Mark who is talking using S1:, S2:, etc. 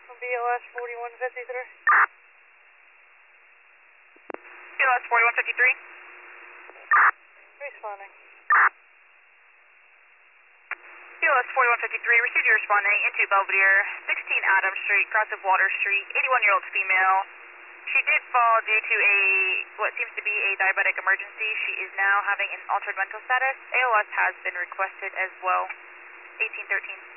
S1: BLS 4153.
S2: BLS 4153.
S1: Responding.
S2: BLS 4153, received you responding into Belvedere, 16 Adams Street, cross of Water Street, 81-year-old female. She did fall due to what seems to be a diabetic emergency. She is now having an altered mental status. ALS has been requested as well. 1813.